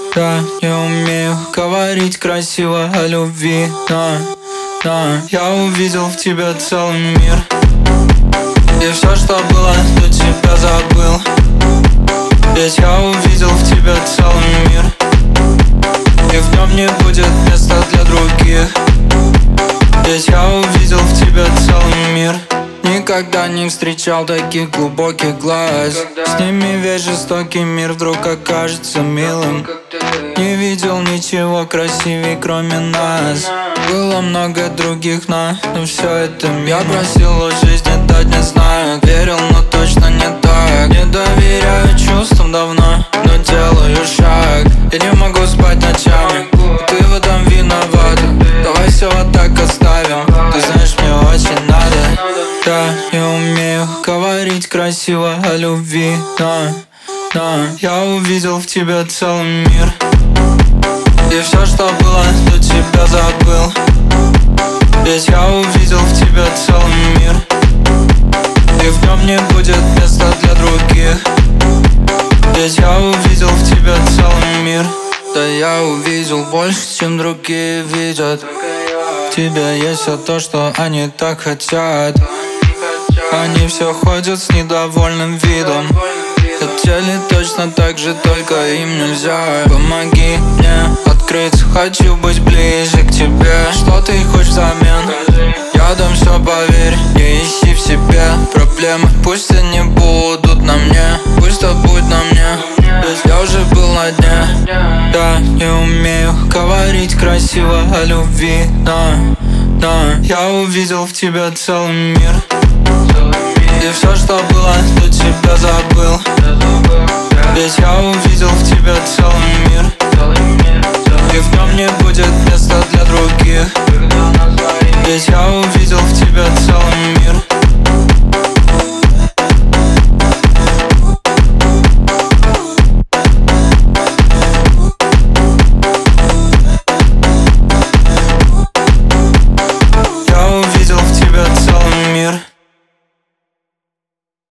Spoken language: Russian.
Я не умею говорить красиво о любви, но я увидел в тебе целый мир. И все, что было, до тебя забыл. Ведь я увидел в тебе целый мир, и в нем не будет места для других. Ведь я увидел в тебе целый мир. Никогда не встречал таких глубоких глаз. С ними весь жестокий мир вдруг окажется милым. Не видел ничего красивее, кроме нас. Было много других, но все это мимо. Я просил от жизни дать, не знаю. Верил, но точно не так. Не доверяю чувствам давно, но делаю шаг. Я не могу спать ночами, ты в этом виновата. Давай все вот так оставим, ты знаешь, мне очень надо. Я не умею говорить красиво о любви, но я увидел в тебе целый мир. И все, что было, до тебя забыл. Ведь я увидел в тебе целый мир, и в нем не будет места для других. Ведь я увидел в тебе целый мир. Да я увидел больше, чем другие видят. В тебе есть все то, что они так хотят. Они все ходят с недовольным видом. Хотели точно так же, только им нельзя. Помоги мне открыться, хочу быть ближе к тебе. Что ты хочешь взамен? Я дам все, поверь, не ищи в себе проблемы. Пусть они будут на мне, пусть то будет на мне. Ведь я уже был на дне. Я не умею говорить красиво о любви, но я увидел в тебе целый мир. И все, что было, до тебя забыл. Ведь я увидел в тебе целый